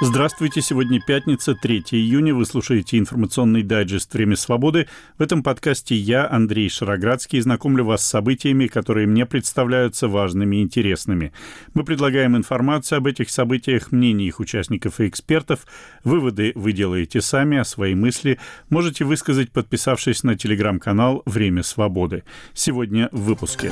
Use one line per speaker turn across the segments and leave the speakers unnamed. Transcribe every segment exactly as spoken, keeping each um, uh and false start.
Здравствуйте, сегодня пятница, третьего июня. Вы слушаете информационный дайджест «Время свободы». В этом подкасте я, Андрей Шароградский, знакомлю вас с событиями, которые мне представляются важными и интересными. Мы предлагаем информацию об этих событиях, мнения их участников и экспертов. Выводы вы делаете сами, а свои мысли можете высказать, подписавшись на телеграм-канал «Время свободы». Сегодня в выпуске.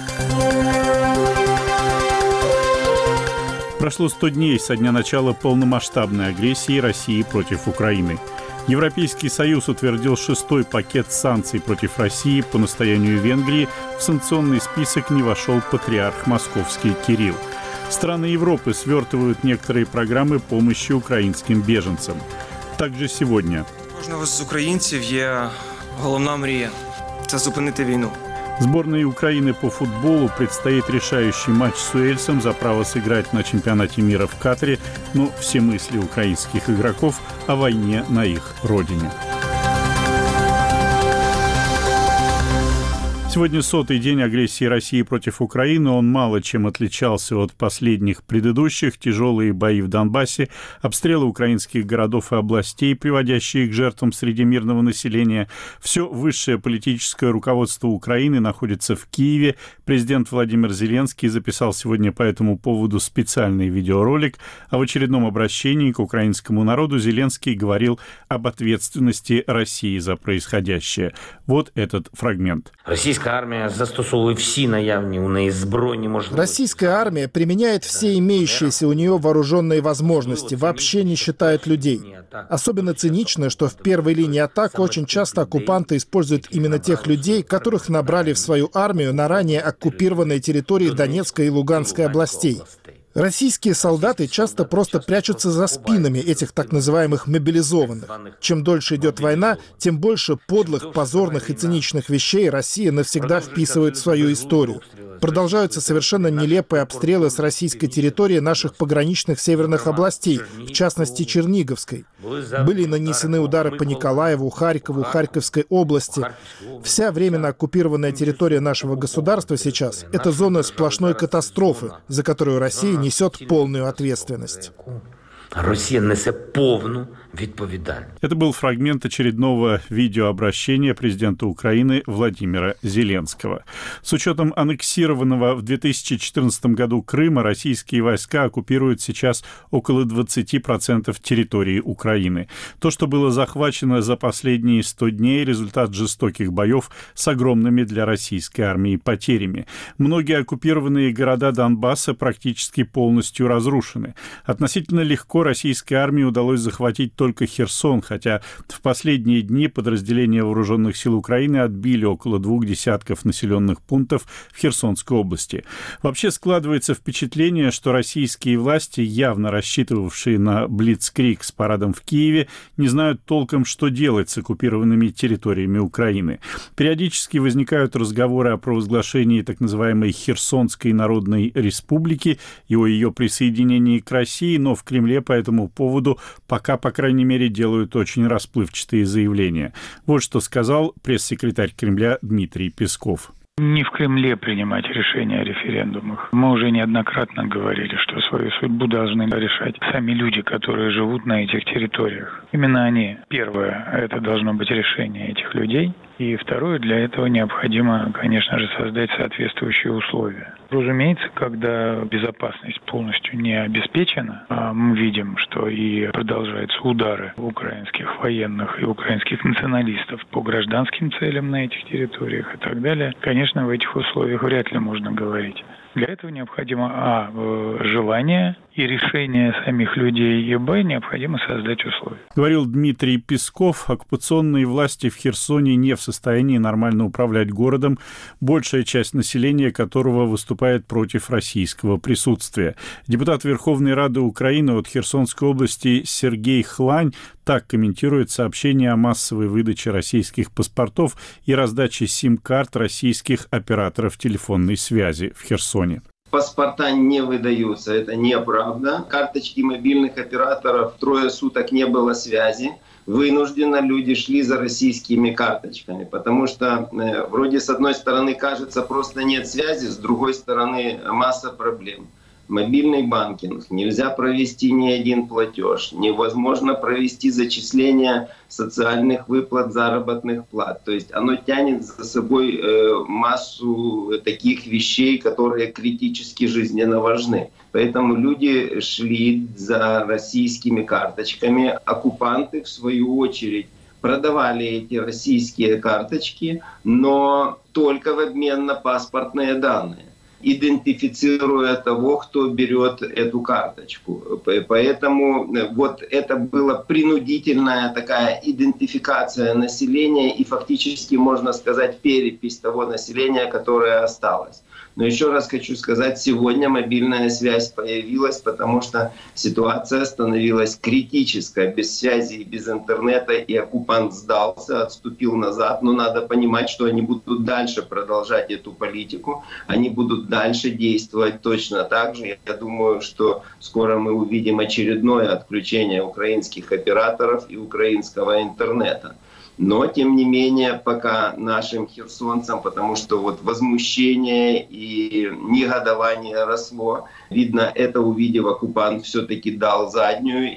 Прошло сто дней со дня начала полномасштабной агрессии России против Украины. Европейский Союз утвердил шестой пакет санкций против России. По настоянию Венгрии в санкционный список не вошел патриарх московский Кирилл. Страны Европы свертывают некоторые программы помощи украинским беженцам. Также сегодня.
Кожного з українців є головна мрія – це зупинити війну.
Сборной Украины по футболу предстоит решающий матч с Уэльсом за право сыграть на чемпионате мира в Катаре, но все мысли украинских игроков о войне на их родине. Сегодня сотый день агрессии России против Украины. Он мало чем отличался от последних предыдущих. Тяжелые бои в Донбассе, обстрелы украинских городов и областей, приводящие к жертвам среди мирного населения. Все высшее политическое руководство Украины находится в Киеве. Президент Владимир Зеленский записал сегодня по этому поводу специальный видеоролик. А в очередном обращении к украинскому народу Зеленский говорил об ответственности России за происходящее. Вот этот фрагмент.
Российская армия застосовывает все наявные у нее збройні можливости.
Российская армия применяет все имеющиеся у нее вооруженные возможности, вообще не считает людей. Особенно цинично, что в первой линии атак очень часто оккупанты используют именно тех людей, которых набрали в свою армию на ранее оккупированной территории Донецкой и Луганской областей. Российские солдаты часто просто прячутся за спинами этих так называемых мобилизованных. Чем дольше идет война, тем больше подлых, позорных и циничных вещей Россия навсегда вписывает в свою историю. Продолжаются совершенно нелепые обстрелы с российской территории наших пограничных северных областей, в частности Черниговской. Были нанесены удары по Николаеву, Харькову, Харьковской области. Вся временно оккупированная территория нашего государства сейчас — это зона сплошной катастрофы, за которую Россия несет полную ответственность.
Россия несет полную відповідальність.
Это был фрагмент очередного видеообращения президента Украины Владимира Зеленского. С учетом аннексированного в две тысячи четырнадцатом году Крыма, российские войска оккупируют сейчас около двадцати процентов территории Украины. То, что было захвачено за последние сто дней, результат жестоких боев с огромными для российской армии потерями. Многие оккупированные города Донбасса практически полностью разрушены. Относительно легко российской армии удалось захватить только Херсон, хотя в последние дни подразделения вооруженных сил Украины отбили около двух десятков населенных пунктов в Херсонской области. Вообще складывается впечатление, что российские власти, явно рассчитывавшие на блицкриг с парадом в Киеве, не знают толком, что делать с оккупированными территориями Украины. Периодически возникают разговоры о провозглашении так называемой Херсонской Народной Республики и о ее присоединении к России, но в Кремле по этому поводу пока, по крайней мере, делают очень расплывчатые заявления. Вот что сказал пресс-секретарь Кремля Дмитрий Песков.
Не в Кремле принимать решения о референдумах. Мы уже неоднократно говорили, что свою судьбу должны решать сами люди, которые живут на этих территориях. Именно они. Первое, это должно быть решение этих людей. И второе, для этого необходимо, конечно же, создать соответствующие условия. Разумеется, когда безопасность полностью не обеспечена, а мы видим, что и продолжаются удары украинских военных и украинских националистов по гражданским целям на этих территориях и так далее, конечно, в этих условиях вряд ли можно говорить. Для этого необходимо, а, желание и решение самих людей, и, б, необходимо создать условия.
Говорил Дмитрий Песков. Оккупационные власти в Херсоне не в состоянии нормально управлять городом, большая часть населения которого выступает против российского присутствия. Депутат Верховной Рады Украины от Херсонской области Сергей Хлань так комментирует сообщение о массовой выдаче российских паспортов и раздаче сим-карт российских операторов телефонной связи в Херсоне.
Паспорта не выдаются, это неправда. Карточки мобильных операторов трое суток не было связи. Вынужденно люди шли за российскими карточками, потому что э, вроде с одной стороны кажется просто нет связи, с другой стороны масса проблем. мобильный банкинг, нельзя провести ни один платеж, невозможно провести зачисление социальных выплат, заработных плат. То есть оно тянет за собой э, массу таких вещей, которые критически жизненно важны. Поэтому люди шли за российскими карточками, оккупанты, в свою очередь, продавали эти российские карточки, но только в обмен на паспортные данные, идентифицируя того, кто берет эту карточку. Поэтому вот это была принудительная такая идентификация населения и фактически, можно сказать, перепись того населения, которое осталось. Но еще раз хочу сказать, сегодня мобильная связь появилась, потому что ситуация становилась критической. Без связи и без интернета, и оккупант сдался, отступил назад. Но надо понимать, что они будут дальше продолжать эту политику. Они будут дальше действовать точно так же. Я думаю, что скоро мы увидим очередное отключение украинских операторов и украинского интернета. Но, тем не менее, пока нашим херсонцам, потому что вот возмущение и негодование росло, видно, это увидев, оккупант все-таки дал заднюю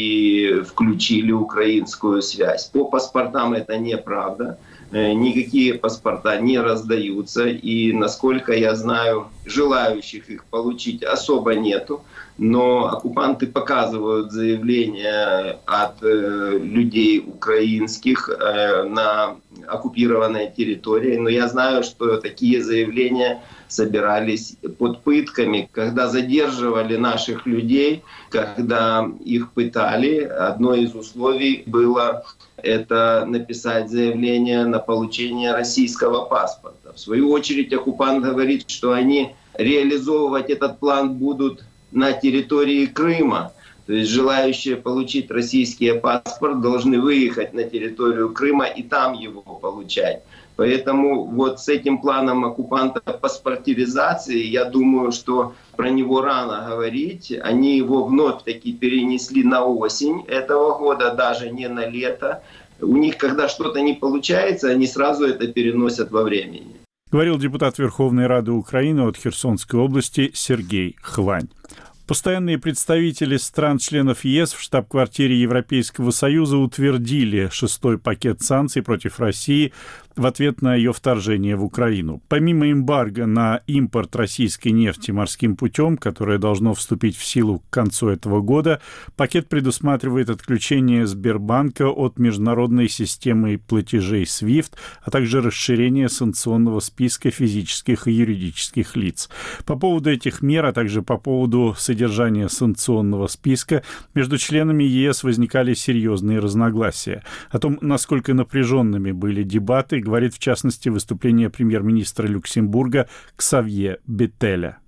и включили украинскую связь. По паспортам это неправда. Никакие паспорта не раздаются. И, насколько я знаю, желающих их получить особо нету. Но оккупанты показывают заявления от э, людей украинских э, на оккупированной территории. Но я знаю, что такие заявления собирались под пытками, когда задерживали наших людей, когда их пытали. Одно из условий было это написать заявление на получение российского паспорта. В свою очередь оккупант говорит, что они реализовывать этот план будут на территории Крыма. То есть желающие получить российский паспорт должны выехать на территорию Крыма и там его получать. Поэтому вот с этим планом оккупанта паспортизации, я думаю, что про него рано говорить. Они его вновь-таки перенесли на осень этого года, даже не на лето. У них, когда что-то не получается, они сразу это переносят во времени.
Говорил депутат Верховной Рады Украины от Херсонской области Сергей Хлань. Постоянные представители стран-членов ЕС в штаб-квартире Европейского Союза утвердили шестой пакет санкций против России в ответ на ее вторжение в Украину. Помимо эмбарго на импорт российской нефти морским путем, которое должно вступить в силу к концу этого года, пакет предусматривает отключение Сбербанка от международной системы платежей свифт, а также расширение санкционного списка физических и юридических лиц. По поводу этих мер, а также по поводу содержания санкционного списка, между членами ЕС возникали серьезные разногласия. О том, насколько напряженными были дебаты, говорит в частности выступление премьер-министра Люксембурга Ксавье Беттеля.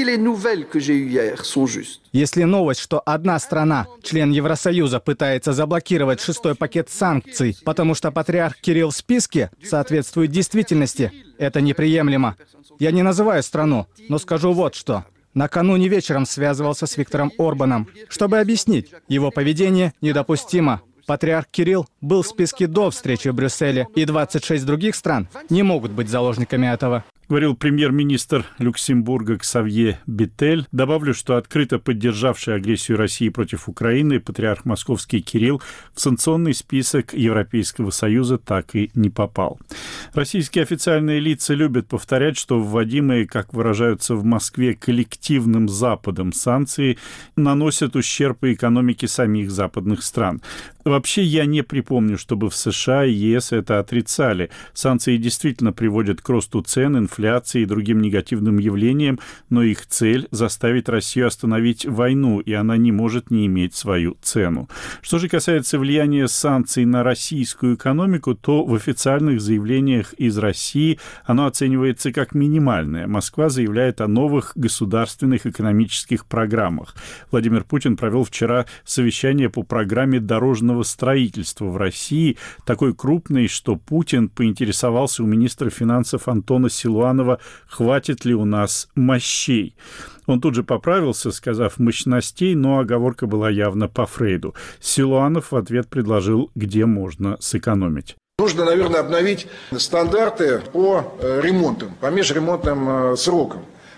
Если новость, что одна страна, член Евросоюза, пытается заблокировать шестой пакет санкций, потому что патриарх Кирилл в списке, соответствует действительности, это неприемлемо. Я не называю страну, но скажу вот что. Накануне вечером связывался с Виктором Орбаном, чтобы объяснить, его поведение недопустимо. Патриарх Кирилл был в списке до встречи в Брюсселе, и двадцать шесть других стран не могут быть заложниками этого.
Говорил премьер-министр Люксембурга Ксавье Беттель. Добавлю, что открыто поддержавший агрессию России против Украины патриарх Московский Кирилл в санкционный список Европейского Союза так и не попал. Российские официальные лица любят повторять, что вводимые, как выражаются в Москве, коллективным Западом санкции наносят ущерб и экономике самих западных стран. Вообще, я не припомню, чтобы в США и ЕС это отрицали. Санкции действительно приводят к росту цен, инфляции и другим негативным явлениям, но их цель — заставить Россию остановить войну, и она не может не иметь свою цену. Что же касается влияния санкций на российскую экономику, то в официальных заявлениях из России оно оценивается как минимальное. Москва заявляет о новых государственных экономических программах. Владимир Путин провел вчера совещание по программе дорожного строительства в России, такой крупной, что Путин поинтересовался у министра финансов Антона Силуанова, хватит ли у нас мощей. Он тут же поправился, сказав «мощностей», но оговорка была явно по Фрейду. Силуанов в ответ предложил, где можно сэкономить.
Нужно, наверное, обновить стандарты по ремонтам, по межремонтным срокам.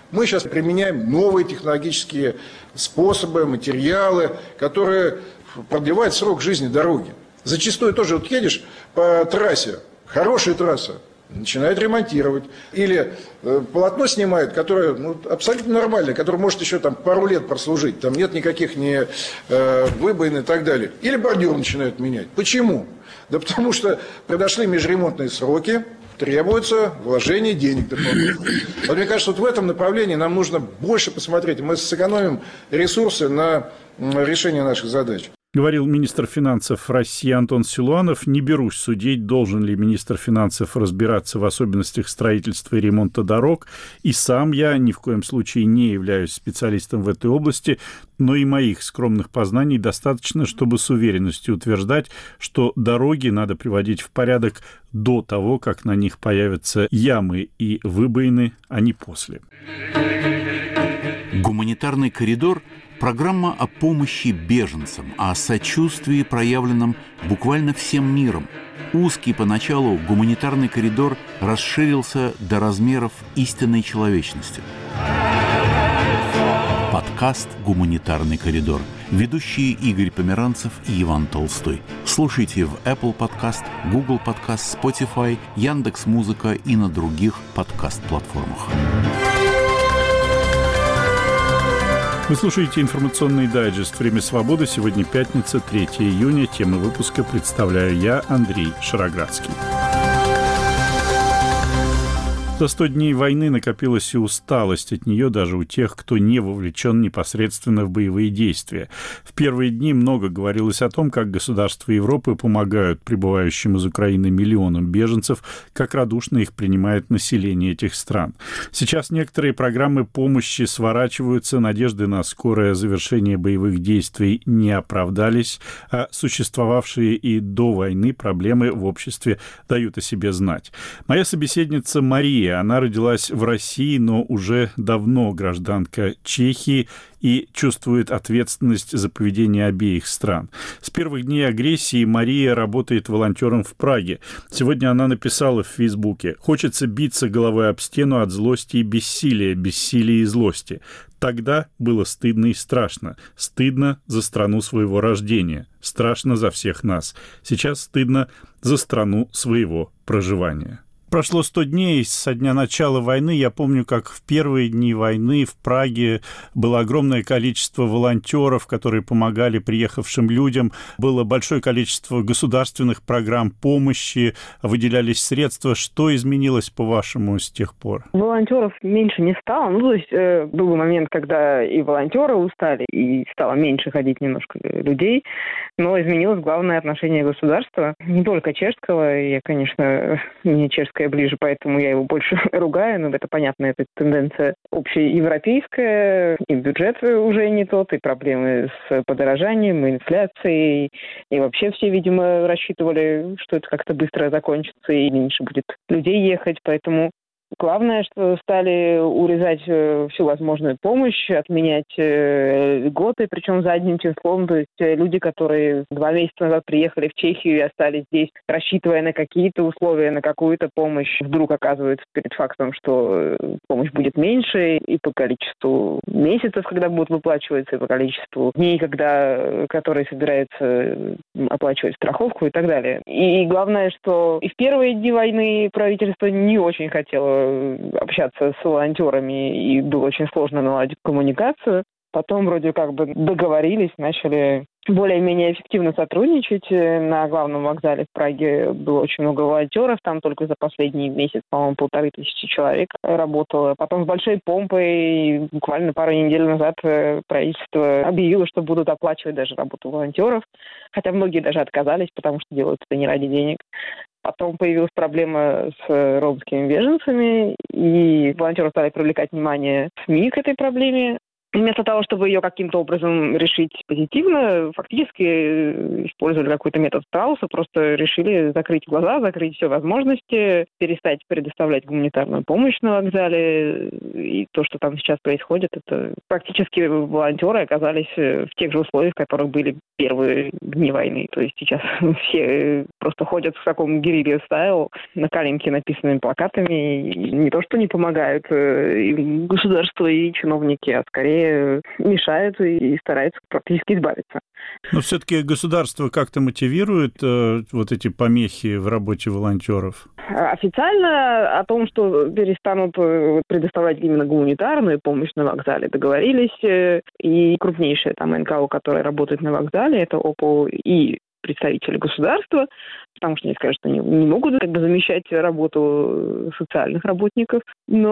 Мы сейчас применяем новые технологические способы, материалы, которые продлевают срок жизни дороги. Зачастую тоже вот едешь по трассе, хорошая трасса, начинают ремонтировать. Или э, полотно снимают, которое ну, абсолютно нормальное, которое может еще там пару лет прослужить. Там нет никаких ни э, выбоин и так далее. Или бордюр начинают менять. Почему? Да потому что подошли межремонтные сроки, требуется вложение денег дополнительных. Вот мне кажется, вот в этом направлении нам нужно больше посмотреть. Мы сэкономим ресурсы на решение наших задач.
Говорил министр финансов России Антон Силуанов. Не берусь судить, должен ли министр финансов разбираться в особенностях строительства и ремонта дорог. И сам я ни в коем случае не являюсь специалистом в этой области, но и моих скромных познаний достаточно, чтобы с уверенностью утверждать, что дороги надо приводить в порядок до того, как на них появятся ямы и выбоины, а не после.
Гуманитарный коридор – программа о помощи беженцам, о сочувствии, проявленном буквально всем миром. Узкий поначалу гуманитарный коридор расширился до размеров истинной человечности. Подкаст «Гуманитарный коридор». Ведущие Игорь Померанцев и Иван Толстой. Слушайте в Apple Podcast, Google Podcast, Spotify, Яндекс.Музыка и на других подкаст-платформах.
Вы слушаете информационный дайджест «Время свободы». Сегодня пятница, третьего июня. Темы выпуска представляю я, Андрей Шароградский. За сто дней войны накопилась и усталость от нее даже у тех, кто не вовлечен непосредственно в боевые действия. В первые дни много говорилось о том, как государства Европы помогают прибывающим из Украины миллионам беженцев, как радушно их принимает население этих стран. Сейчас некоторые программы помощи сворачиваются, надежды на скорое завершение боевых действий не оправдались, а существовавшие и до войны проблемы в обществе дают о себе знать. Моя собеседница Мария. Она родилась в России, но уже давно гражданка Чехии и чувствует ответственность за поведение обеих стран. С первых дней агрессии Мария работает волонтером в Праге. Сегодня она написала в Фейсбуке: «Хочется биться головой об стену от злости и бессилия, бессилия и злости. Тогда было стыдно и страшно. Стыдно за страну своего рождения. Страшно за всех нас. Сейчас стыдно за страну своего проживания». Прошло сто дней со дня начала войны. Я помню, как в первые дни войны в Праге было огромное количество волонтеров, которые помогали приехавшим людям. Было большое количество государственных программ помощи, выделялись средства. Что изменилось, по-вашему, с тех пор?
Волонтеров меньше не стало. Ну, то есть э, был момент, когда и волонтеры устали, и стало меньше ходить немножко людей. Но изменилось главное отношение государства. Не только чешского. Я, конечно, не чешская ближе, поэтому я его больше ругаю, но это понятно, это тенденция общеевропейская, и бюджет уже не тот, и проблемы с подорожанием, и инфляцией, и вообще все, видимо, рассчитывали, что это как-то быстро закончится, и меньше будет людей ехать, поэтому главное, что стали урезать всю возможную помощь, отменять льготы, причем задним числом. То есть люди, которые два месяца назад приехали в Чехию и остались здесь, рассчитывая на какие-то условия, на какую-то помощь, вдруг оказываются перед фактом, что помощь будет меньше, и по количеству месяцев, когда будут выплачиваться, и по количеству дней, когда, которые собираются оплачивать страховку и так далее. И главное, что и в первые дни войны правительство не очень хотело общаться с волонтерами, и было очень сложно наладить коммуникацию. Потом вроде как бы договорились, начали более-менее эффективно сотрудничать. На главном вокзале в Праге было очень много волонтеров, там только за последний месяц, по-моему, полторы тысячи человек работало. Потом с большой помпой, буквально пару недель назад, правительство объявило, что будут оплачивать даже работу волонтеров, хотя многие даже отказались, потому что делают это не ради денег. Потом появилась проблема с ромскими беженцами, и волонтеры стали привлекать внимание СМИ к этой проблеме. Вместо того, чтобы ее каким-то образом решить позитивно, фактически использовали какой-то метод Страуса, просто решили закрыть глаза, закрыть все возможности, перестать предоставлять гуманитарную помощь на вокзале. И то, что там сейчас происходит, это практически волонтеры оказались в тех же условиях, в которых были первые дни войны. То есть сейчас все просто ходят в таком герилья-стайл, на коленке написанными плакатами, и не то, что не помогают и государство, и чиновники, а скорее мешают и стараются практически избавиться.
Но все-таки государство как-то мотивирует э, вот эти помехи в работе волонтеров?
Официально о том, что перестанут предоставлять именно гуманитарную помощь на вокзале, договорились и крупнейшие там эн ка о, которые работают на вокзале, это о пэ о и представители государства, потому что они скажут, что они не могут как бы замещать работу социальных работников,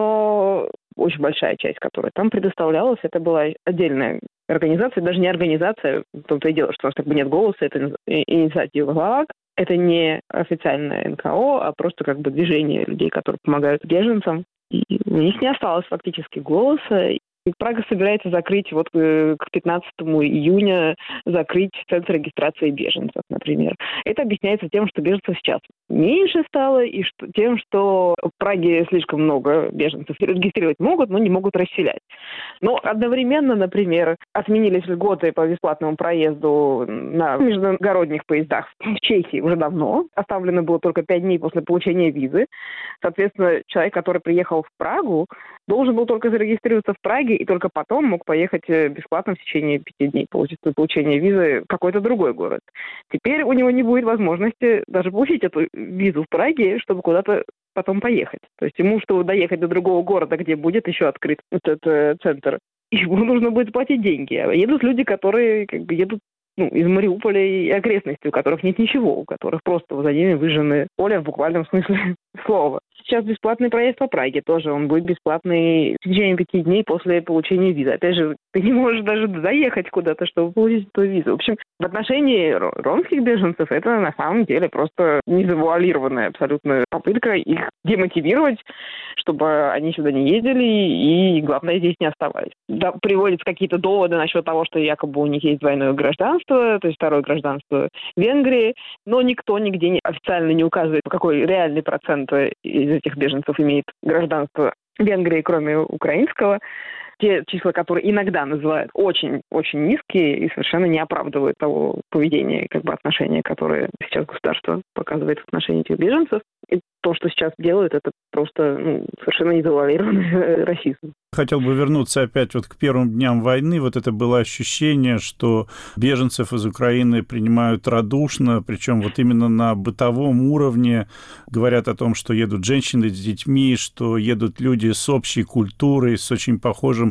но очень большая часть, которая там предоставлялась, это была отдельная организация, даже не организация, в том-то и дело, что у нас как бы нет голоса, это инициатива ГЛААД, это не официальная эн ка о, а просто как бы движение людей, которые помогают беженцам. И у них не осталось фактически голоса. Прага собирается закрыть вот к пятнадцатому июня закрыть центр регистрации беженцев, например. Это объясняется тем, что беженцев сейчас меньше стало, и что, тем, что в Праге слишком много беженцев регистрировать могут, но не могут расселять. Но одновременно, например, отменились льготы по бесплатному проезду на междугородних поездах в Чехии уже давно. Оставлено было только пять дней после получения визы. Соответственно, человек, который приехал в Прагу, должен был только зарегистрироваться в Праге и только потом мог поехать бесплатно в течение пяти дней после получения визы в какой-то другой город. Теперь у него не будет возможности даже получить эту визу в Праге, чтобы куда-то потом поехать. То есть ему, чтобы доехать до другого города, где будет еще открыт этот э, центр, ему нужно будет платить деньги. А едут люди, которые как бы едут ну, из Мариуполя и окрестностей, у которых нет ничего, у которых просто за ними выжжены поля в буквальном смысле слова. Сейчас бесплатный проезд по Праге тоже, он будет бесплатный в течение пяти дней после получения визы. Опять же, ты не можешь даже заехать куда-то, чтобы получить эту визу. В общем, в отношении ромских беженцев это на самом деле просто незавуалированная абсолютно попытка их демотивировать, чтобы они сюда не ездили и, главное, здесь не оставались. Да, приводятся какие-то доводы насчет того, что якобы у них есть двойное гражданство, то есть второе гражданство Венгрии, но никто нигде не, официально не указывает, какой реальный процент из этих беженцев имеет гражданство Венгрии, кроме украинского. Те числа, которые иногда называют очень-очень низкие и совершенно не оправдывают того поведения, как бы отношения, которые сейчас государство показывает в отношении этих беженцев. И то, что сейчас делают, это просто ну, совершенно незавуалированный расизм.
Хотел бы вернуться опять вот к первым дням войны. Вот это было ощущение, что беженцев из Украины принимают радушно, причем вот именно на бытовом уровне говорят о том, что едут женщины с детьми, что едут люди с общей культурой, с очень похожим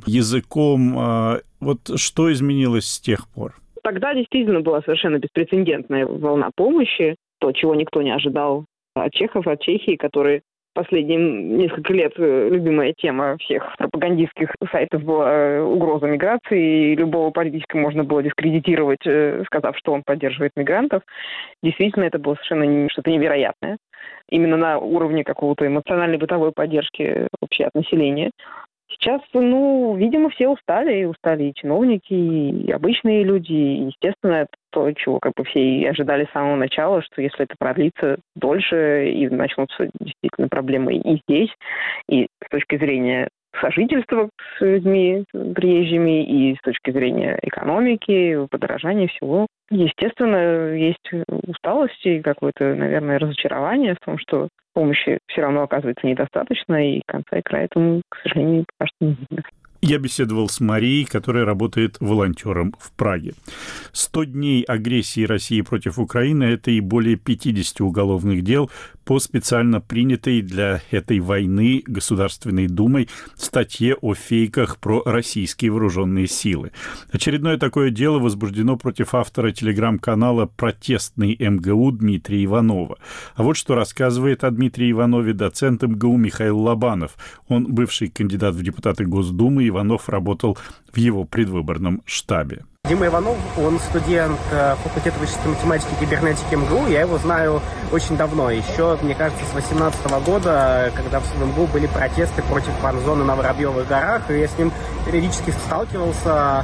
языком. Вот что изменилось с тех пор?
Тогда действительно была совершенно беспрецедентная волна помощи, то, чего никто не ожидал от чехов, от Чехии, которые последние несколько лет любимая тема всех пропагандистских сайтов была угроза миграции, и любого политика можно было дискредитировать, сказав, что он поддерживает мигрантов. Действительно, это было совершенно что-то невероятное. Именно на уровне какого-то эмоциональной бытовой поддержки вообще от населения. Сейчас, ну, видимо, все устали, и устали и чиновники, и обычные люди, и, естественно, это то, чего как бы все и ожидали с самого начала, что если это продлится дольше, и начнутся действительно проблемы и здесь, и с точки зрения сожительства с людьми приезжими, и с точки зрения экономики, подорожания всего. Естественно, есть усталость и какое-то, наверное, разочарование в том, что помощи все равно оказывается недостаточно, и конца и края этому, к сожалению, пока что не видно.
Я беседовал с Марией, которая работает волонтером в Праге. сто дней агрессии России против Украины – это и более пятьдесят уголовных дел по специально принятой для этой войны Государственной Думой статье о фейках про российские вооруженные силы. Очередное такое дело возбуждено против автора телеграм-канала «Протестный эм гэ у» Дмитрия Иванова. А вот что рассказывает о Дмитрии Иванове доцент эм гэ у Михаил Лобанов. Он бывший кандидат в депутаты Госдумы. Иванов работал в его предвыборном штабе.
Дима Иванов, он студент факультета вычислительной математики и кибернетики эм гэ у. Я его знаю очень давно. Еще, мне кажется, с восемнадцатого года, когда в эм гэ у были протесты против фан-зоны на Воробьевых горах. И я с ним периодически сталкивался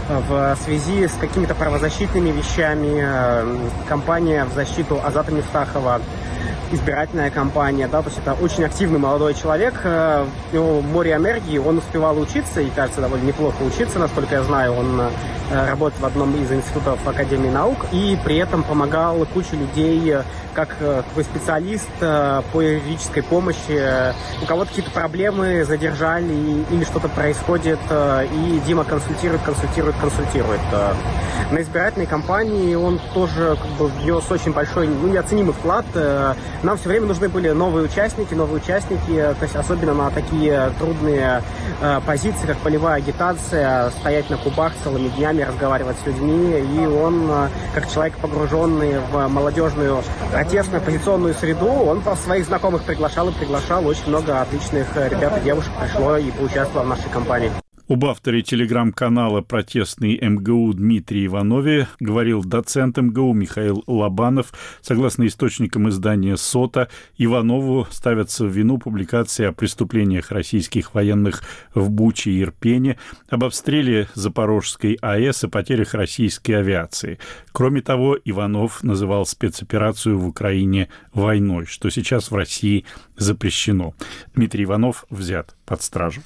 в связи с какими-то правозащитными вещами. Кампания в защиту Азата Мифтахова, избирательная кампания, да, то есть это очень активный молодой человек, у него море энергии, он успевал учиться и, кажется, довольно неплохо учиться, насколько я знаю, он работает в одном из институтов Академии наук и при этом помогал куче людей как такой специалист по юридической помощи. У кого-то какие-то проблемы задержали или что-то происходит, и Дима консультирует, консультирует, консультирует. На избирательной кампании он тоже как бы внес очень большой, ну, неоценимый вклад. Нам все время нужны были новые участники, новые участники, то есть особенно на такие трудные э, позиции, как полевая агитация, стоять на кубах целыми днями, разговаривать с людьми. И он, э, как человек, погруженный в молодежную протестную оппозиционную среду, он просто своих знакомых приглашал и приглашал. Очень много отличных ребят и девушек пришло и поучаствовало в нашей кампании.
Об авторе телеграм-канала «Протестный эм гэ у» Дмитрии Иванове говорил доцент эм гэ у Михаил Лобанов. Согласно источникам издания «Сота», Иванову ставятся в вину публикации о преступлениях российских военных в Буче и Ирпене, об обстреле Запорожской АЭС и потерях российской авиации. Кроме того, Иванов называл спецоперацию в Украине войной, что сейчас в России запрещено. Дмитрий Иванов взят под стражу.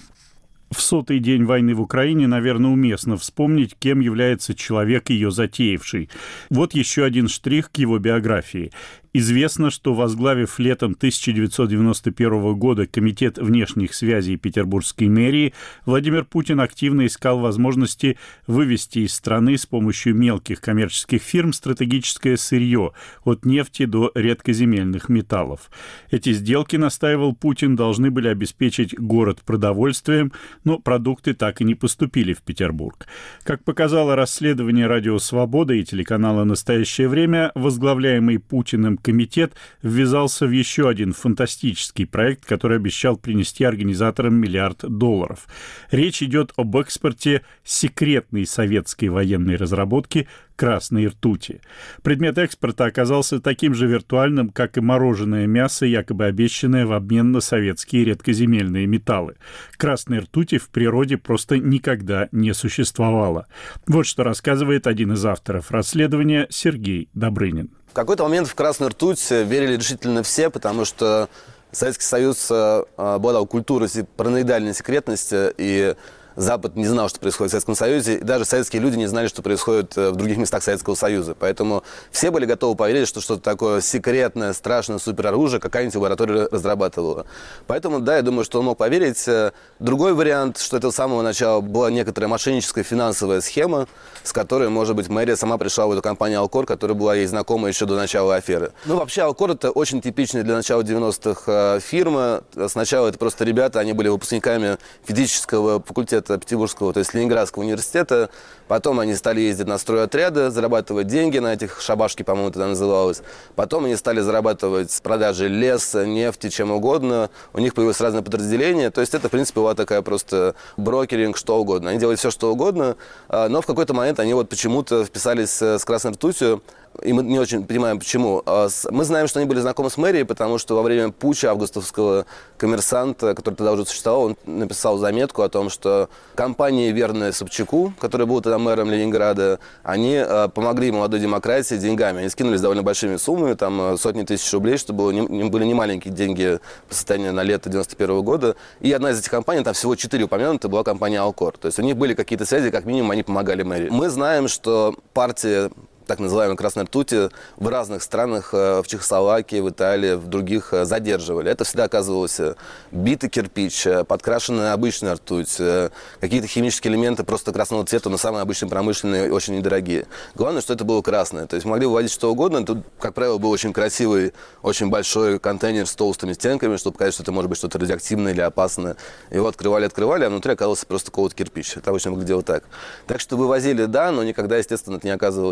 В сотый день войны в Украине, наверное, уместно вспомнить, кем является человек, ее затеявший. Вот еще один штрих к его биографии. Известно, что, возглавив летом тысяча девятьсот девяносто первого года Комитет внешних связей Петербургской мэрии, Владимир Путин активно искал возможности вывести из страны с помощью мелких коммерческих фирм стратегическое сырье, от нефти до редкоземельных металлов. Эти сделки, настаивал Путин, должны были обеспечить город продовольствием, но продукты так и не поступили в Петербург. Как показало расследование «Радио Свобода» и телеканала «Настоящее время», возглавляемый Путиным комитет ввязался в еще один фантастический проект, который обещал принести организаторам миллиард долларов. Речь идет об экспорте секретной советской военной разработки красной ртути. Предмет экспорта оказался таким же виртуальным, как и мороженое мясо, якобы обещанное в обмен на советские редкоземельные металлы. Красной ртути в природе просто никогда не существовало. Вот что рассказывает один из авторов расследования Сергей Добрынин.
В какой-то момент в красную ртуть верили решительно все, потому что Советский Союз обладал культурой параноидальной секретности, и Запад не знал, что происходит в Советском Союзе, и даже советские люди не знали, что происходит в других местах Советского Союза. Поэтому все были готовы поверить, что что-то такое секретное, страшное супероружие какая-нибудь лаборатория разрабатывала. Поэтому, да, я думаю, что он мог поверить. Другой вариант, что это с самого начала была некоторая мошенническая финансовая схема, с которой, может быть, мэрия сама пришла в эту компанию «Алкор», которая была ей знакома еще до начала аферы. Ну, вообще, «Алкор» — это очень типичная для начала девяностых фирма. Сначала это просто ребята, они были выпускниками физического факультета Петербургского, то есть Ленинградского университета. Потом они стали ездить на стройотряды, зарабатывать деньги на этих шабашки, по-моему, тогда называлось. Потом они стали зарабатывать с продажей леса, нефти, чем угодно. У них появилось разные подразделения. То есть это, в принципе, была такая просто брокеринг, что угодно. Они делали все, что угодно, но в какой-то момент они вот почему-то вписались с красной ртутью. И мы не очень понимаем, почему. Мы знаем, что они были знакомы с мэрией, потому что во время путча августовского коммерсанта, который тогда уже существовал, он написал заметку о том, что компания, верная Собчаку, которая была тогда мэром Ленинграда, они помогли молодой демократии деньгами. Они скинулись довольно большими суммами, там сотни тысяч рублей, что было не, были не маленькие деньги по состоянию на лето девяносто первого года. И одна из этих компаний, там всего четыре упомянуты, была компания «Алкор». То есть у них были какие-то связи, как минимум они помогали мэрии. Мы знаем, что партия так называемой красной ртути в разных странах, в Чехословакии, в Италии, в других задерживали. Это всегда оказывалось битый кирпич, подкрашенная обычная ртуть, какие-то химические элементы просто красного цвета, но самые обычные промышленные, очень недорогие. Главное, что это было красное. То есть могли выводить что угодно. Тут, как правило, был очень красивый, очень большой контейнер с толстыми стенками, чтобы показать, что это может быть что-то радиоактивное или опасное. Его открывали, открывали, а внутри оказался просто какой-то кирпич. Это обычно выглядело так. Так что вывозили, да, но никогда, естественно, это не оказывалось ничем настоящим.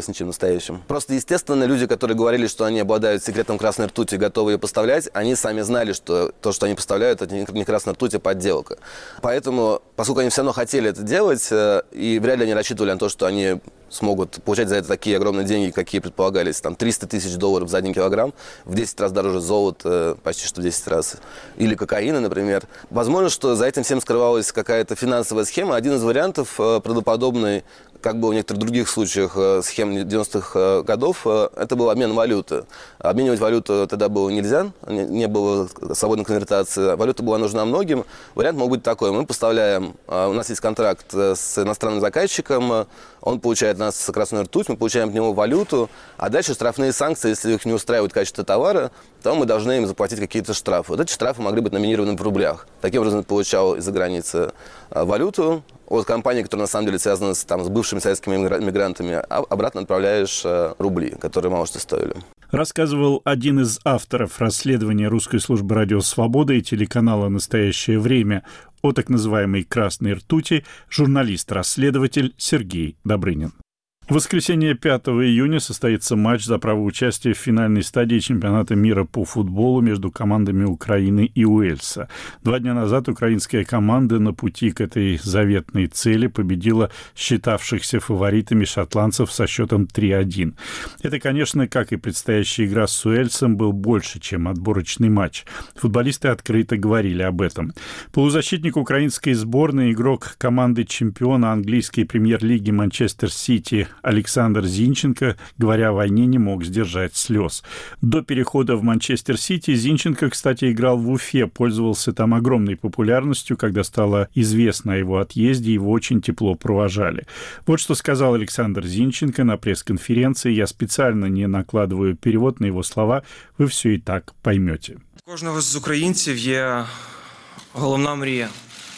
настоящем. Просто, естественно, люди, которые говорили, что они обладают секретом красной ртути, готовы ее поставлять, они сами знали, что то, что они поставляют, это не красная ртуть, а подделка. Поэтому, поскольку они все равно хотели это делать, и вряд ли они рассчитывали на то, что они смогут получать за это такие огромные деньги, какие предполагались, там триста тысяч долларов за один килограмм, в десять раз дороже золота, почти что в десять раз, или кокаина, например. Возможно, что за этим всем скрывалась какая-то финансовая схема. Один из вариантов правдоподобный, как было в некоторых других случаях схем девяностых годов, это был обмен валюты. Обменивать валюту тогда было нельзя, не было свободной конвертации. Валюта была нужна многим. Вариант мог быть такой. Мы поставляем, у нас есть контракт с иностранным заказчиком, он получает нас красную ртуть, мы получаем от него валюту, а дальше штрафные санкции, если их не устраивает качество товара, то мы должны им заплатить какие-то штрафы. Вот эти штрафы могли быть номинированы в рублях. Таким образом, получал из-за границы валюту от компании, которая на самом деле связана с, там, с бывшими советскими мигрантами, а обратно отправляешь рубли, которые мало что стоили.
Рассказывал один из авторов расследования русской службы «Радио Свобода» и телеканала «Настоящее время» о так называемой «красной ртути» журналист-расследователь Сергей Добрынин. В воскресенье пятого июня состоится матч за право участия в финальной стадии чемпионата мира по футболу между командами Украины и Уэльса. Два дня назад украинская команда на пути к этой заветной цели победила считавшихся фаворитами шотландцев со счетом три один. Это, конечно, как и предстоящая игра с Уэльсом, был больше, чем отборочный матч. Футболисты открыто говорили об этом. Полузащитник украинской сборной, игрок команды чемпиона английской премьер-лиги Манчестер Сити Александр Зинченко, говоря о войне, не мог сдержать слез. До перехода в Манчестер Сити Зинченко, кстати, играл в Уфе, пользовался там огромной популярностью. Когда стало известно о его отъезде, его очень тепло провожали. Вот что сказал Александр Зинченко на пресс-конференции. Я специально не накладываю перевод на его слова, вы все и так поймете.
У кожного з українців є головна мрія.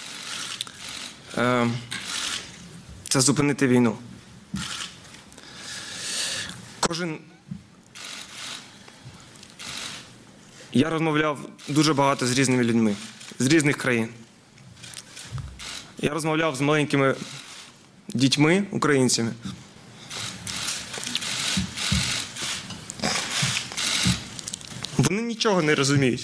Це зупинити війну. Кожен... Я розмовляв дуже багато з різними людьми, з різних країн. Я розмовляв з маленькими дітьми, українцями. Вони нічого не розуміють.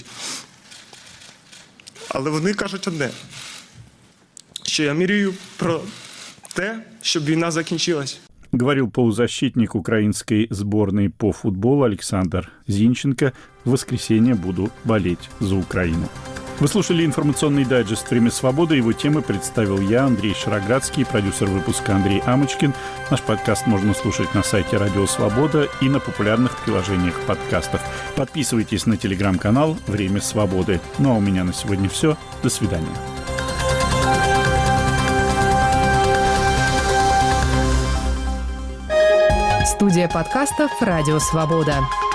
Але вони кажуть одне, що я мрію про те, щоб війна закінчилась.
Говорил полузащитник украинской сборной по футболу Александр Зинченко. В воскресенье буду болеть за Украину. Вы слушали информационный дайджест «Время свободы». Его темы представил я, Андрей Шароградский, продюсер выпуска Андрей Амочкин. Наш подкаст можно слушать на сайте «Радио Свобода» и на популярных приложениях подкастов. Подписывайтесь на телеграм-канал «Время свободы». Ну а у меня на сегодня все. До свидания.
Студия подкастов «Радио Свобода».